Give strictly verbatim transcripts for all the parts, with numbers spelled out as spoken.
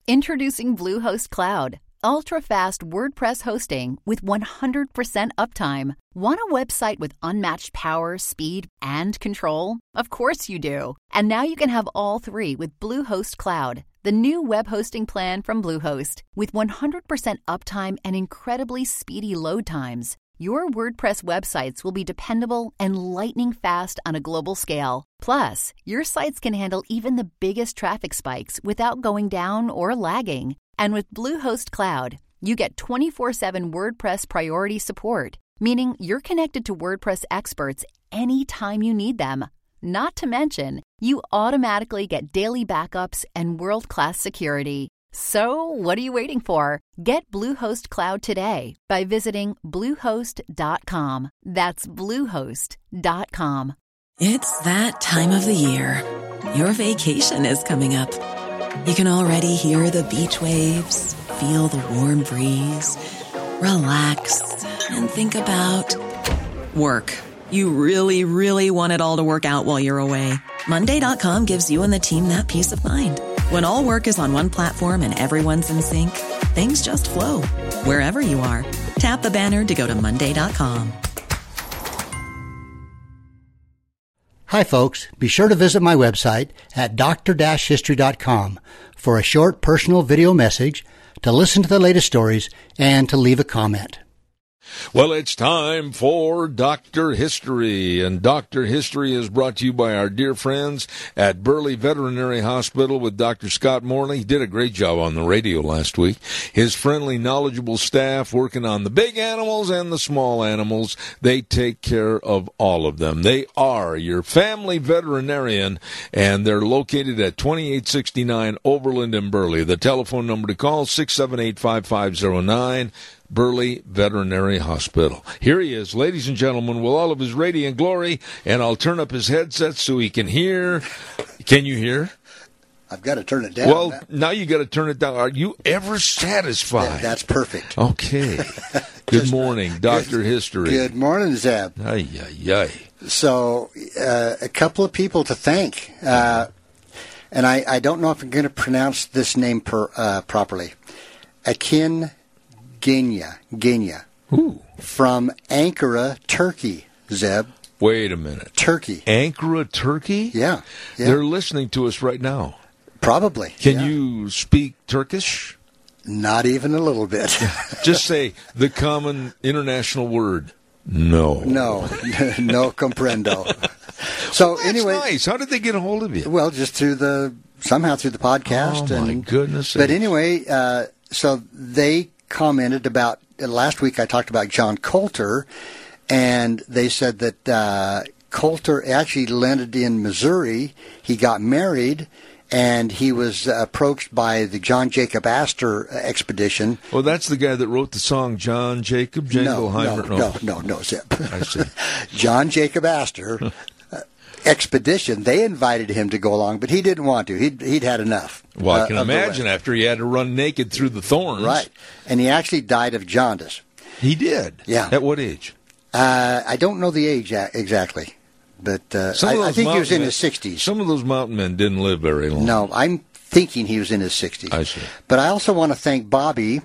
Introducing Bluehost Cloud, ultra-fast WordPress hosting with one hundred percent uptime. Want a website with unmatched power, speed, and control? Of course you do. And now you can have all three with Bluehost Cloud, the new web hosting plan from Bluehost. With one hundred percent uptime and incredibly speedy load times, your WordPress websites will be dependable and lightning fast on a global scale. Plus, your sites can handle even the biggest traffic spikes without going down or lagging. And with Bluehost Cloud, you get twenty-four seven WordPress priority support, meaning you're connected to WordPress experts anytime you need them. Not to mention, you automatically get daily backups and world-class security. So, what are you waiting for? Get Bluehost Cloud today by visiting bluehost dot com. That's bluehost dot com. It's that time of the year. Your vacation is coming up. You can already hear the beach waves, feel the warm breeze, relax, and think about work. You really, really want it all to work out while you're away. Monday dot com gives you and the team that peace of mind. When all work is on one platform and everyone's in sync, things just flow. Wherever you are, tap the banner to go to Monday dot com. Hi folks, be sure to visit my website at doctor dash history dot com for a short personal video message, to listen to the latest stories, and to leave a comment. Well, it's time for Doctor History, and Doctor History is brought to you by our dear friends at Burley Veterinary Hospital with Doctor Scott Morley. He did a great job on the radio last week. His friendly, knowledgeable staff working on the big animals and the small animals. They take care of all of them. They are your family veterinarian, and they're located at twenty-eight sixty-nine Overland in Burley. The telephone number to call, six seven eight, five five zero nine. Burley Veterinary Hospital. Here he is, ladies and gentlemen, with all of his radiant glory, and I'll turn up his headset so he can hear. Can you hear? I've got to turn it down. Well, now you got to turn it down. Are you ever satisfied? Yeah, that's perfect. Okay. Good morning, Doctor History. Good morning, Zeb. Ay, ay, ay. So, uh, a couple of people to thank. Uh, and I, I don't know if I'm going to pronounce this name per, uh, properly. Akin Genya, Genya, Ooh. From Ankara, Turkey, Zeb. Wait a minute. Turkey. Ankara, Turkey? Yeah. yeah. They're listening to us right now. Probably. Can yeah. you speak Turkish? Not even a little bit. Just say the common international word, no. No. No comprendo. So well, that's anyway. nice. How did they get a hold of you? Well, just through the, somehow through the podcast. Oh, my and, goodness. But anyway, uh, so they commented about, last week I talked about John Coulter, and they said that uh, Coulter actually landed in Missouri. He got married, and he was approached by the John Jacob Astor expedition. Well, that's the guy that wrote the song John Jacob Jingleheimer. No, no, no, no, no, Zip. I see. John Jacob Astor expedition, they invited him to go along, but he didn't want to. He'd, he'd had enough. Well, I uh, can imagine after he had to run naked through the thorns. Right. And he actually died of jaundice. He did? Yeah. At what age? Uh, I don't know the age exactly, but uh, I, I think he was in men, his sixties. Some of those mountain men didn't live very long. No, I'm thinking he was in his sixties. I see. But I also want to thank Bobby.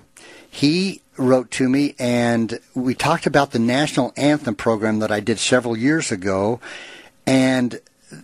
He wrote to me, and we talked about the National Anthem program that I did several years ago, and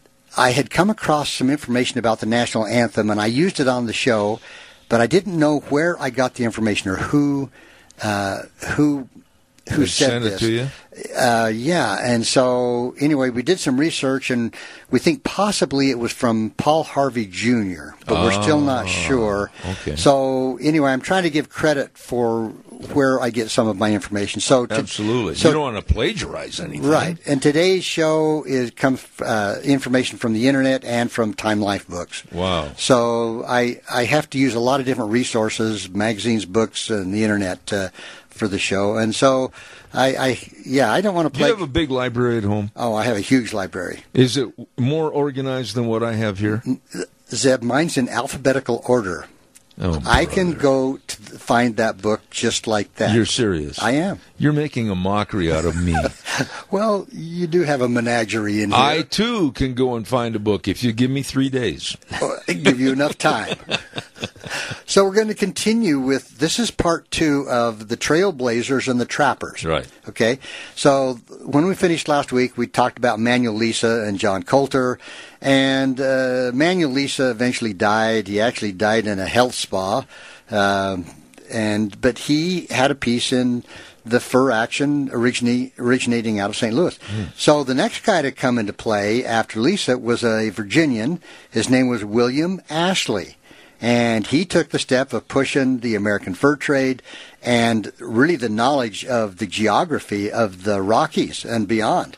I had come across some information about the National Anthem, and I used it on the show, but I didn't know where I got the information or who uh, who who They said sent this. it to you? Uh, yeah, and so anyway, we did some research, and we think possibly it was from Paul Harvey Junior, but oh, we're still not sure. Okay. So anyway, I'm trying to give credit for where I get some of my information. So to, Absolutely. So, you don't want to plagiarize anything. Right. And today's show is comes uh, information from the internet and from Time Life books. Wow. So I, I have to use a lot of different resources, magazines, books, and the internet uh, for the show. And so I, I yeah, I don't want to play. Do you have a big library at home? Oh, I have a huge library. Is it more organized than what I have here? Zeb, mine's in alphabetical order. Oh, I can go to find that book just like that. You're serious? I am. You're making a mockery out of me. Well, you do have a menagerie in here. I, too, can go and find a book if you give me three days. Oh, I give you enough time. So we're going to continue with, this is part two of the Trailblazers and the Trappers. Right. Okay. So when we finished last week, we talked about Manuel Lisa and John Coulter. And uh, Manuel Lisa eventually died. He actually died in a health spa. Um, and but he had a piece in the fur action originally, originating out of Saint Louis. Mm. So the next guy to come into play after Lisa was a Virginian. His name was William Ashley. And he took the step of pushing the American fur trade and really the knowledge of the geography of the Rockies and beyond.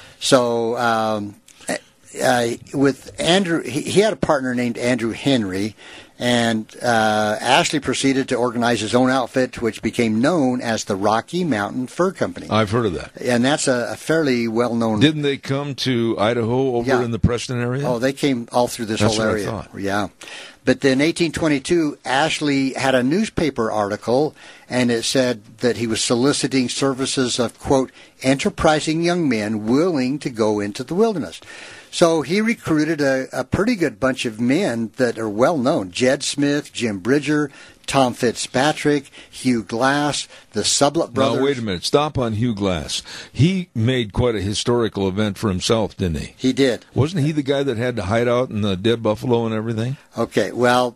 So um, uh, with Andrew, he, he had a partner named Andrew Henry, and uh, Ashley proceeded to organize his own outfit, which became known as the Rocky Mountain Fur Company. I've heard of that. And that's a, a fairly well-known... Didn't they come to Idaho over Yeah. in the Preston area? Oh, they came all through this That's whole what I area. thought. Yeah. But then in eighteen twenty-two, Ashley had a newspaper article, and it said that he was soliciting services of, quote, enterprising young men willing to go into the wilderness. So he recruited a, a pretty good bunch of men that are well known. Jed Smith, Jim Bridger, Tom Fitzpatrick, Hugh Glass, the Sublett brothers. Now, wait a minute. Stop on Hugh Glass. He made quite a historical event for himself, didn't he? He did. Wasn't he the guy that had to hide out in the dead buffalo and everything? Okay, well,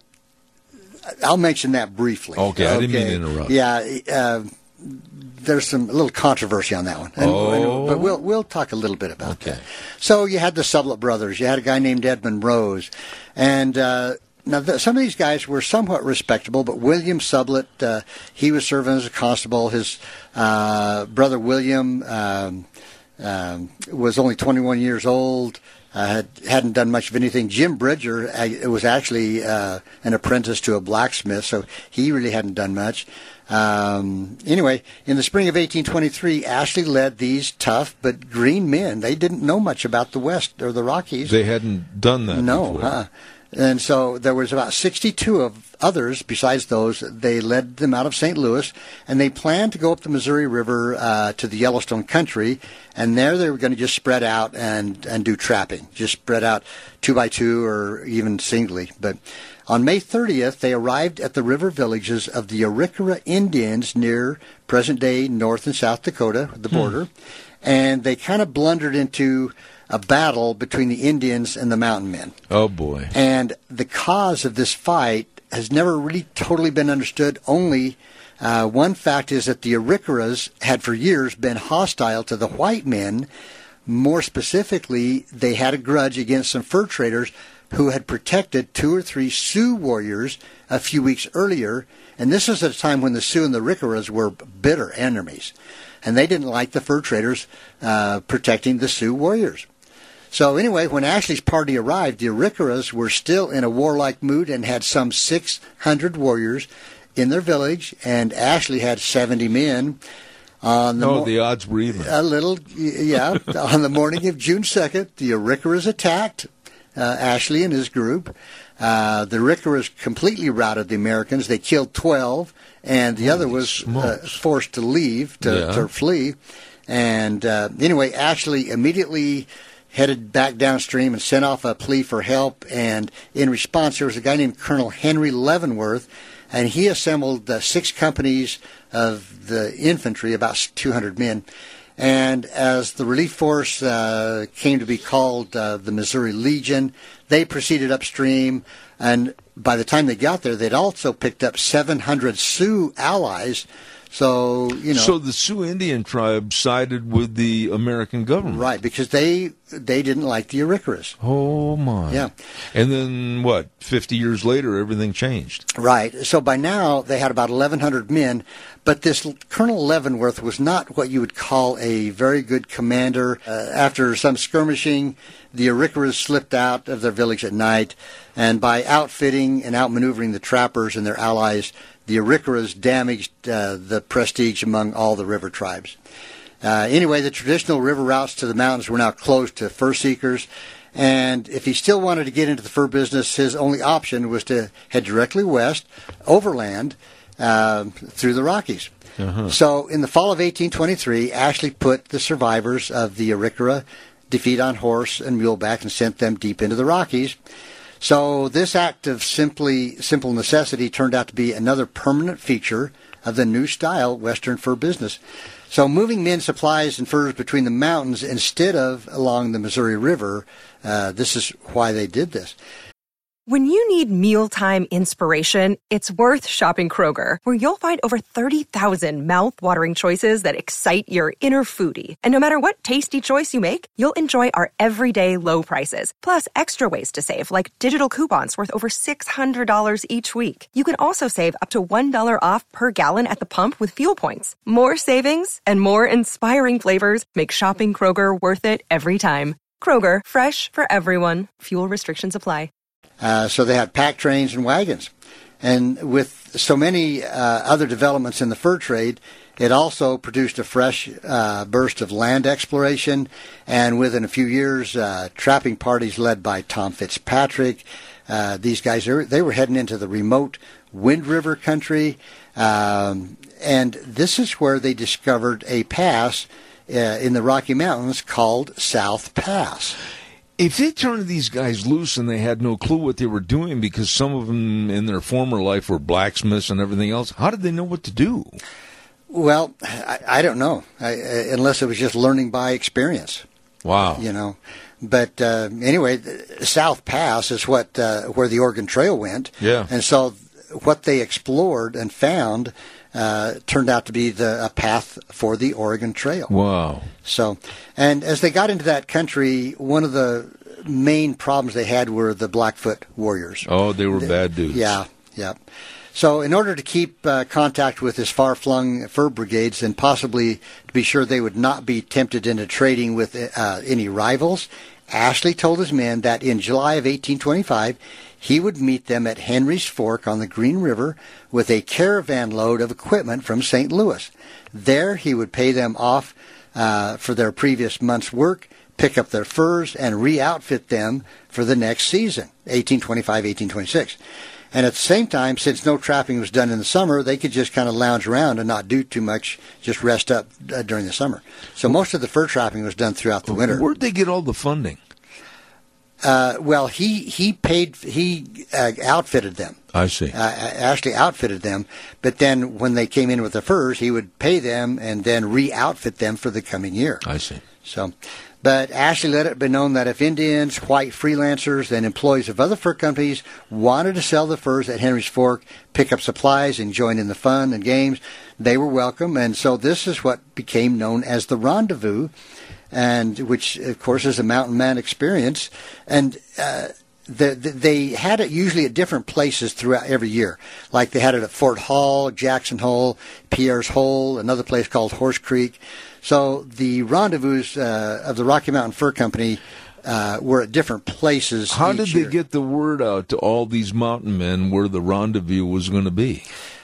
I'll mention that briefly. Okay, I didn't mean to interrupt. Yeah, uh, there's some a little controversy on that one. And, Oh. and- but we'll we'll talk a little bit about Okay. that. So you had the Sublett brothers. You had a guy named Edmund Rose, and uh, now the, some of these guys were somewhat respectable. But William Sublett, uh, he was serving as a constable. His uh, brother William um, um, was only twenty-one years old. Uh, had, hadn't done much of anything. Jim Bridger uh, was actually uh, an apprentice to a blacksmith, so he really hadn't done much. Um, anyway, in the spring of eighteen twenty-three, Ashley led these tough but green men. They didn't know much about the West or the Rockies. They hadn't done that No. before. Uh-uh. And so there was about sixty-two of others besides those. They led them out of Saint Louis, and they planned to go up the Missouri River uh, to the Yellowstone country, and there they were going to just spread out and, and do trapping, just spread out two by two or even singly. But on May thirtieth, they arrived at the river villages of the Arikara Indians near present-day North and South Dakota, the border, hmm. and they kind of blundered into a battle between the Indians and the mountain men. Oh, boy. And the cause of this fight has never really totally been understood. Only uh, one fact is that the Arikaras had for years been hostile to the white men. More specifically, they had a grudge against some fur traders who had protected two or three Sioux warriors a few weeks earlier. And this was at a time when the Sioux and the Arikaras were bitter enemies. And they didn't like the fur traders uh, protecting the Sioux warriors. So anyway, when Ashley's party arrived, the Arikaras were still in a warlike mood and had some six hundred warriors in their village, and Ashley had seventy men. On the oh, mo- the odds were even. A little, yeah. On the morning of June second, the Arikaras attacked uh, Ashley and his group. Uh, the Arikaras completely routed the Americans. They killed twelve, and the Holy other was uh, forced to leave, to, yeah. to flee. And uh, anyway, Ashley immediately headed back downstream and sent off a plea for help. And in response, there was a guy named Colonel Henry Leavenworth, and he assembled uh, six companies of the infantry, about two hundred men. And as the relief force uh, came to be called uh, the Missouri Legion, they proceeded upstream. And by the time they got there, they'd also picked up seven hundred Sioux allies. So, you know. So the Sioux Indian tribe sided with the American government. Right, because they they didn't like the Arikaras. Oh, my. Yeah. And then, what, fifty years later, everything changed. Right. So by now, they had about eleven hundred men. But this Colonel Leavenworth was not what you would call a very good commander. Uh, after some skirmishing, the Arikaras slipped out of their village at night. And by outfitting and outmaneuvering the trappers and their allies, the Arikaras damaged uh, the prestige among all the river tribes. Uh, anyway, the traditional river routes to the mountains were now closed to fur seekers. And if he still wanted to get into the fur business, his only option was to head directly west, overland, uh, through the Rockies. Uh-huh. So in the fall of eighteen twenty-three, Ashley put the survivors of the Arikara defeat on horse and muleback and sent them deep into the Rockies. So this act of simply simple necessity turned out to be another permanent feature of the new style Western fur business. So moving men, supplies, and furs between the mountains instead of along the Missouri River, uh, this is why they did this. When you need mealtime inspiration, it's worth shopping Kroger, where you'll find over thirty thousand mouth-watering choices that excite your inner foodie. And no matter what tasty choice you make, you'll enjoy our everyday low prices, plus extra ways to save, like digital coupons worth over six hundred dollars each week. You can also save up to one dollar off per gallon at the pump with fuel points. More savings and more inspiring flavors make shopping Kroger worth it every time. Kroger, fresh for everyone. Fuel restrictions apply. Uh, so they had pack trains and wagons. And with so many uh, other developments in the fur trade, it also produced a fresh uh, burst of land exploration. And within a few years, uh, trapping parties led by Tom Fitzpatrick, uh, these guys, they were, they were heading into the remote Wind River country. Um, and this is where they discovered a pass uh, in the Rocky Mountains called South Pass. If they turned these guys loose and they had no clue what they were doing because some of them in their former life were blacksmiths and everything else, how did they know what to do? Well, I, I don't know, I, unless it was just learning by experience. Wow. You know, but uh, anyway, South Pass is what uh, where the Oregon Trail went. Yeah. And so what they explored and found uh, turned out to be the a path for the Oregon Trail. Wow. So, and as they got into that country, one of the main problems they had were the Blackfoot warriors. Oh, they were the, bad dudes. Yeah, yeah. So in order to keep uh, contact with his far-flung fur brigades and possibly to be sure they would not be tempted into trading with uh, any rivals, Ashley told his men that in July of eighteen twenty-five, he would meet them at Henry's Fork on the Green River with a caravan load of equipment from Saint Louis. There he would pay them off uh, for their previous month's work, pick up their furs, and re-outfit them for the next season, eighteen twenty-five eighteen twenty-six. And at the same time, since no trapping was done in the summer, they could just kind of lounge around and not do too much, just rest up uh, during the summer. So most of the fur trapping was done throughout the winter. Where'd they get all the funding? Uh, well, he he paid he uh, outfitted them. I see. Uh, Ashley outfitted them, but then when they came in with the furs, he would pay them and then re-outfit them for the coming year. I see. So, but Ashley let it be known that if Indians, white freelancers, and employees of other fur companies wanted to sell the furs at Henry's Fork, pick up supplies, and join in the fun and games, they were welcome. And so this is what became known as the Rendezvous, and which, of course, is a mountain man experience. And uh, the, the, they had it usually at different places throughout every year. Like they had it at Fort Hall, Jackson Hole, Pierre's Hole, another place called Horse Creek. So the rendezvous uh, of the Rocky Mountain Fur Company uh, were at different places. How did they year. get the word out to all these mountain men where the rendezvous was going to be?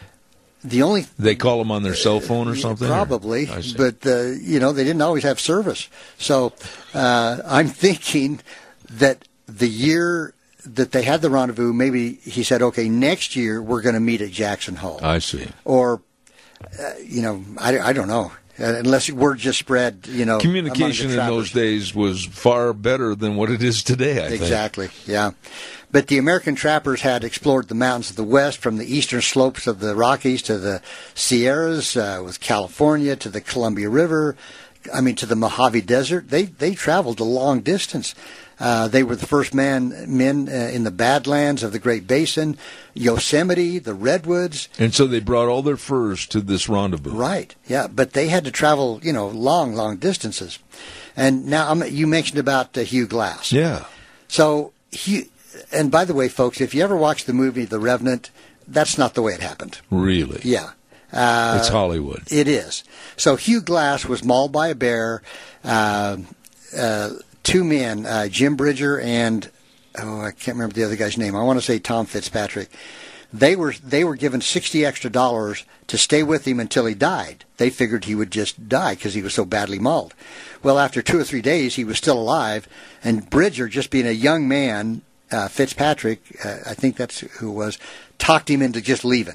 The only they call them on their cell phone or something? Probably, or? But uh, you know, they didn't always have service. So uh, I'm thinking that the year that they had the rendezvous, maybe he said, "Okay, next year we're going to meet at Jackson Hole." I see. Or, uh, you know, I, I don't know. Uh, unless word just spread, you know. Communication in those days was far better than what it is today, I exactly, think. yeah. But the American trappers had explored the mountains of the West, from the eastern slopes of the Rockies to the Sierras, uh, with California, to the Columbia River, I mean, to the Mojave Desert. They they traveled a long distance. Uh, they were the first man men uh, in the Badlands of the Great Basin, Yosemite, the Redwoods. And so they brought all their furs to this rendezvous. Right, yeah, but they had to travel, you know, long, long distances. And now um, you mentioned about uh, Hugh Glass. Yeah. So, Hugh, and by the way, folks, if you ever watch the movie The Revenant, that's not the way it happened. Really? Yeah. Uh, it's Hollywood. It is. So Hugh Glass was mauled by a bear. Uh, uh, two men, uh, Jim Bridger and, oh, I can't remember the other guy's name. I want to say Tom Fitzpatrick. They were they were given sixty extra dollars to stay with him until he died. They figured he would just die because he was so badly mauled. Well, after two or three days, he was still alive, and Bridger, just being a young man, uh, Fitzpatrick, uh, I think that's who it was, talked him into just leaving.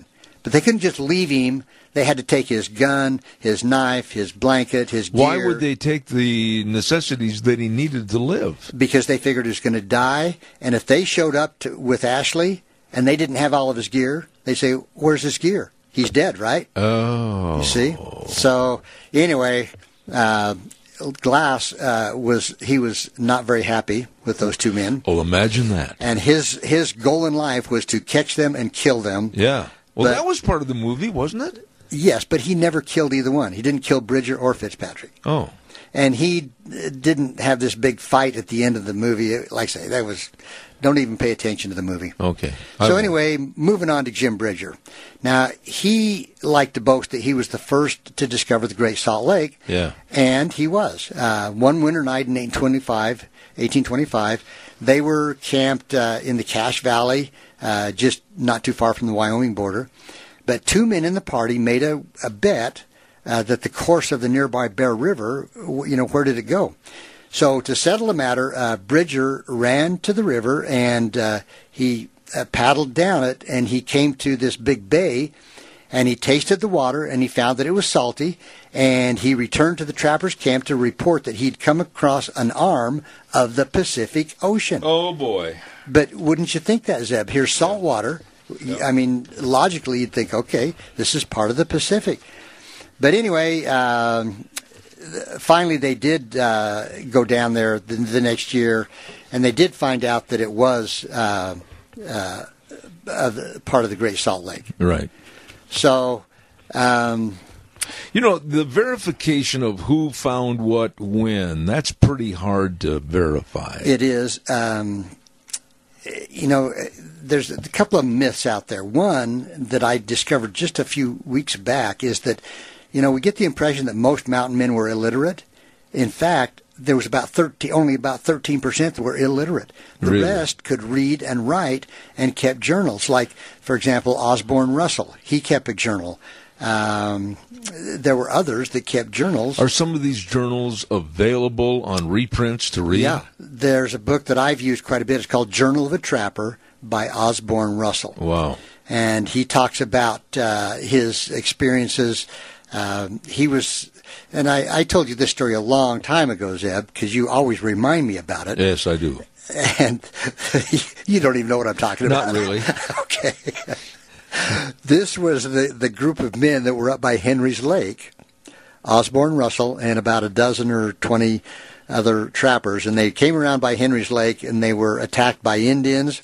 But they couldn't just leave him. They had to take his gun, his knife, his blanket, his gear. Why would they take the necessities that he needed to live? Because they figured he was going to die. And if they showed up to, with Ashley and they didn't have all of his gear, they say, where's his gear? He's dead, right? Oh. You see? So, anyway, uh, Glass uh, was, he was not very happy with those two men. Oh, imagine that. And his, his goal in life was to catch them and kill them. Yeah. Well, But- that was part of the movie, wasn't it? Yes, but he never killed either one. He didn't kill Bridger or Fitzpatrick. Oh. And he uh, didn't have this big fight at the end of the movie. Like I say, that was, don't even pay attention to the movie. Okay. So I- anyway, moving on to Jim Bridger. Now, he liked to boast that he was the first to discover the Great Salt Lake. Yeah. And he was. Uh, one winter night in eighteen twenty-five, eighteen twenty-five, they were camped uh, in the Cache Valley, uh, just not too far from the Wyoming border. But two men in the party made a, a bet uh, that the course of the nearby Bear River, you know, where did it go? So to settle the matter, uh, Bridger ran to the river and uh, he uh, paddled down it, and he came to this big bay, and he tasted the water, and he found that it was salty, and he returned to the trapper's camp to report that he'd come across an arm of the Pacific Ocean. Oh, boy. But wouldn't you think that, Zeb? Here's salt water. I mean, logically, you'd think, okay, this is part of the Pacific. But anyway, um, finally they did uh, go down there the, the next year, and they did find out that it was uh, uh, uh, part of the Great Salt Lake. Right. So, um, you know, the verification of who found what when, that's pretty hard to verify. It is. Um, you know, there's a couple of myths out there. One that I discovered just a few weeks back is that, you know, we get the impression that most mountain men were illiterate. In fact, there was about thirteen, only about thirteen percent that were illiterate. The Really? rest could read and write and kept journals. Like, for example, Osborne Russell. He kept a journal. Um, there were others that kept journals. Are some of these journals available on reprints to read? Yeah. There's a book that I've used quite a bit. It's called Journal of a Trapper by Osborne Russell. Wow. And he talks about uh, his experiences. Um, he was, and I, I told you this story a long time ago, Zeb, because you always remind me about it. Yes, I do. And you don't even know what I'm talking about. Not really. Okay. This was the, the group of men that were up by Henry's Lake, Osborne Russell and about a dozen or twenty other trappers, and they came around by Henry's Lake, and they were attacked by Indians,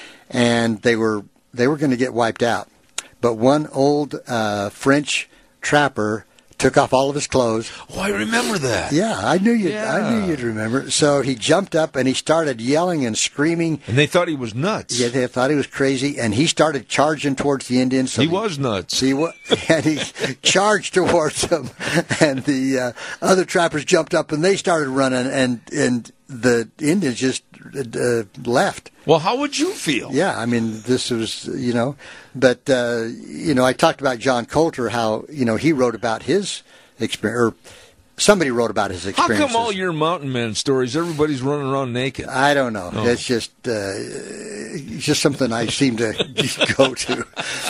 and they were they were going to get wiped out. But one old uh, French trapper took off all of his clothes. Oh, I remember that. Yeah, I knew you. Yeah. I knew you'd remember. So he jumped up and he started yelling and screaming. And they thought he was nuts. Yeah, they thought he was crazy, and he started charging towards the Indians. So he was nuts. See what? And he charged towards them, and the uh, other trappers jumped up and they started running, and and the Indians just uh, left. Well, how would you feel? Yeah, I mean, this was, you know, but, uh, you know, I talked about John Coulter, how, you know, he wrote about his experience, or somebody wrote about his How experiences. come all your mountain man stories, everybody's running around naked? I don't know. Oh. It's just, uh, it's just something I seem to go to.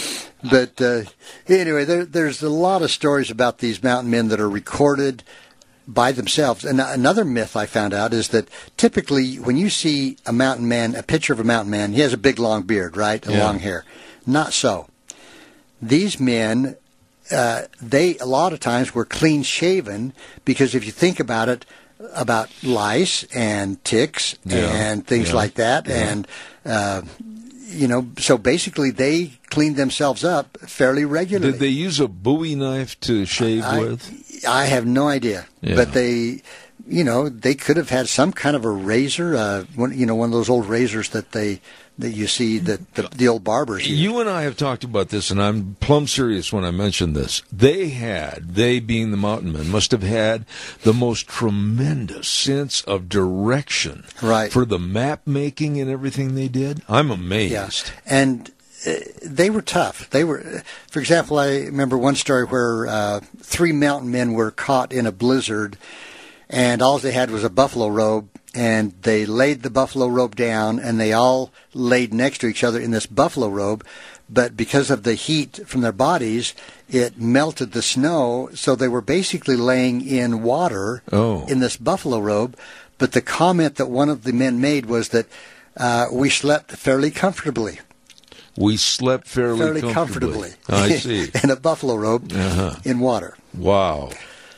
But uh, anyway, there, there's a lot of stories about these mountain men that are recorded by themselves. And another myth I found out is that typically when you see a mountain man, a picture of a mountain man, he has a big long beard, right? And Yeah. long hair. Not so. These men, uh, they a lot of times were clean shaven, because if you think about it, about lice and ticks Yeah. and things Yeah. like that, Yeah. and uh, you know, so basically they cleaned themselves up fairly regularly. Did they use a Bowie knife to shave I, with? I have no idea, Yeah. but they, you know, they could have had some kind of a razor, uh, one, you know, one of those old razors that they that you see that the, the old barbers use. You and I have talked about this, and I'm plumb serious when I mention this. They had, they being the mountain men, must have had the most tremendous sense of direction Right. for the map making and everything they did. I'm amazed. Yeah, and uh, they were tough. They were, for example, I remember one story where uh, three mountain men were caught in a blizzard, and all they had was a buffalo robe, and they laid the buffalo robe down, and they all laid next to each other in this buffalo robe. but because of the heat from their bodies, it melted the snow, so they were basically laying in water oh. in this buffalo robe. But the comment that one of the men made was that uh, we slept fairly comfortably. We slept fairly, fairly comfortably. comfortably. I see. In a buffalo robe uh-huh. in water. Wow.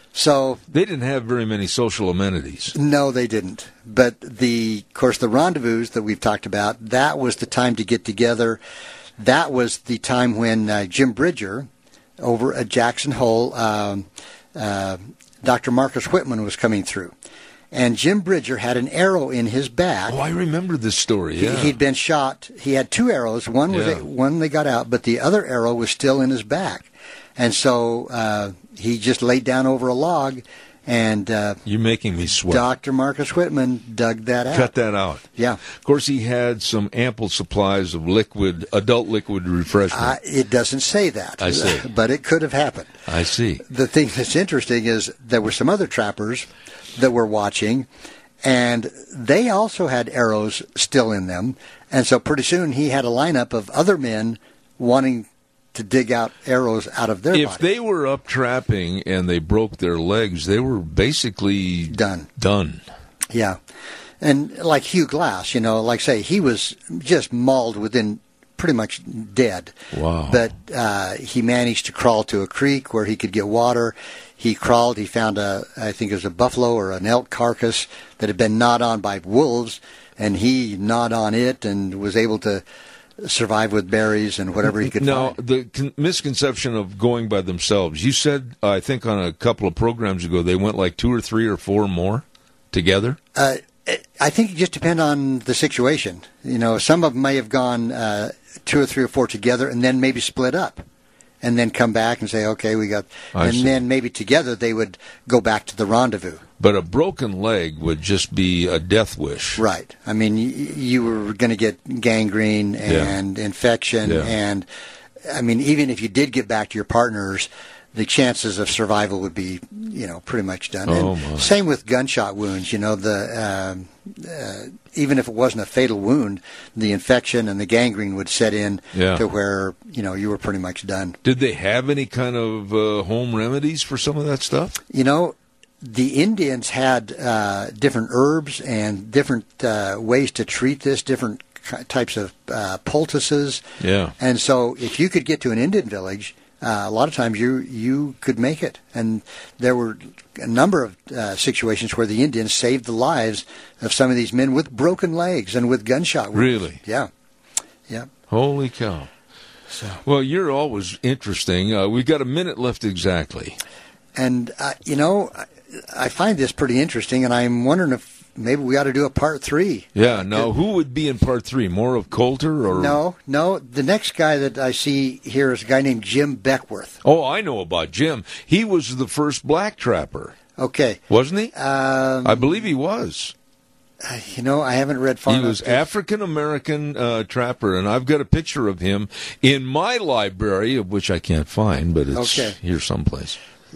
So they didn't have very many social amenities. No, they didn't. But the, of course, the rendezvous that we've talked about, that was the time to get together. That was the time when uh, Jim Bridger, over at Jackson Hole, um, uh, Doctor Marcus Whitman was coming through. And Jim Bridger had an arrow in his back. Oh, I remember this story, yeah. He, he'd been shot. He had two arrows. One was yeah. a, one they got out, but the other arrow was still in his back. And so uh, he just laid down over a log, and uh, you're making me sweat. Doctor Marcus Whitman dug that out. Cut that out. Yeah. Of course, he had some ample supplies of liquid, adult liquid refreshment. Uh, it doesn't say that. I see. But it could have happened. I see. The thing that's interesting is there were some other trappers that were watching, and they also had arrows still in them. And so pretty soon he had a lineup of other men wanting to dig out arrows out of their if bodies. They were up trapping and they broke their legs, they were basically done. Done. Yeah. And like Hugh Glass, you know, like say, he was just mauled within pretty much dead. Wow. But uh, he managed to crawl to a creek where he could get water. He crawled, he found a, I think it was a buffalo or an elk carcass that had been gnawed on by wolves, and he gnawed on it and was able to survive with berries and whatever he could now, find. Now, the con- misconception of going by themselves, you said, uh, I think on a couple of programs ago, they went like two or three or four more together? Uh, I think it just depends on the situation. You know, some of them may have gone uh, two or three or four together and then maybe split up and then come back and say, okay, we got... I and see. Then maybe together they would go back to the rendezvous. But a broken leg would just be a death wish. Right. I mean, you, you were going to get gangrene and yeah. infection. Yeah. And, I mean, even if you did get back to your partners, the chances of survival would be, you know, pretty much done. Oh, and my. Same with gunshot wounds. You know, the um, uh, even if it wasn't a fatal wound, the infection and the gangrene would set in yeah. to where, you know, you were pretty much done. Did they have any kind of uh, home remedies for some of that stuff? You know, the Indians had uh, different herbs and different uh, ways to treat this, different types of uh, poultices. Yeah. And so if you could get to an Indian village, uh, a lot of times you you could make it. And there were a number of uh, situations where the Indians saved the lives of some of these men with broken legs and with gunshot wounds. Really? Yeah. Yeah. Holy cow. So. Well, you're always interesting. Uh, we've got a minute left exactly. And, uh, you know, I, I find this pretty interesting, and I'm wondering if maybe we ought to do a part three. Yeah, now who would be in part three? More of Coulter? Or No, no. The next guy that I see here is a guy named Jim Beckworth. Oh, I know about Jim. He was the first black trapper. Okay. Wasn't he? Um, I believe he was. You know, I haven't read far He enough was to- African-American uh, trapper, and I've got a picture of him in my library, of which I can't find, but it's Okay. here someplace.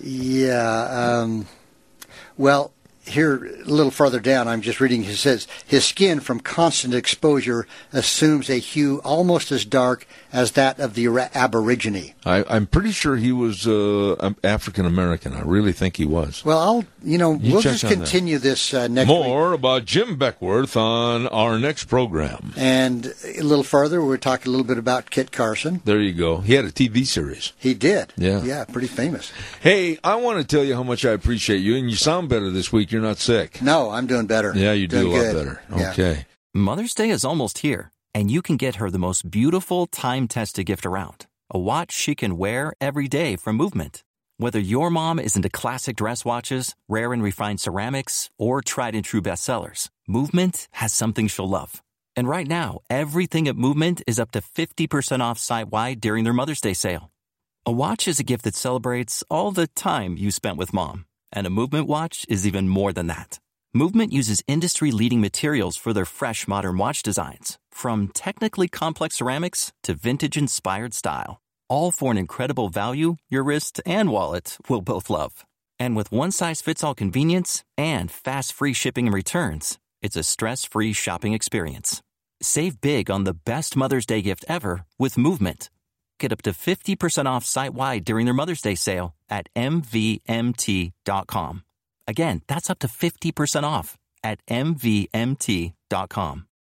Yeah. Um, well, here a little further down, I'm just reading. He says his skin from constant exposure assumes a hue almost as dark as that of the ra- Aborigine. I, I'm pretty sure he was uh, African American. I really think he was. Well, I'll you know You we'll check just on that. continue this uh, next week. More about Jim Beckworth on our next program. And a little further, we're talking a little bit about Kit Carson. There you go. He had a T V series. He did. Yeah. Yeah, pretty famous. Hey, I want to tell you how much I appreciate you, and you sound better this week. You're not sick. No, I'm doing better. Yeah, you do Doing a lot good. better. Yeah. Okay. Mother's Day is almost here, and you can get her the most beautiful time-tested gift around. A watch she can wear every day from Movement. Whether your mom is into classic dress watches, rare and refined ceramics, or tried-and-true bestsellers, Movement has something she'll love. And right now, everything at Movement is up to fifty percent off site-wide during their Mother's Day sale. A watch is a gift that celebrates all the time you spent with Mom. And a Movement watch is even more than that. Movement uses industry-leading materials for their fresh, modern watch designs. From technically complex ceramics to vintage-inspired style. All for an incredible value your wrist and wallet will both love. And with one-size-fits-all convenience and fast free shipping and returns, it's a stress-free shopping experience. Save big on the best Mother's Day gift ever with Movement. Get up to fifty percent off site-wide during their Mother's Day sale at M V M T dot com. Again, that's up to fifty percent off at M V M T dot com.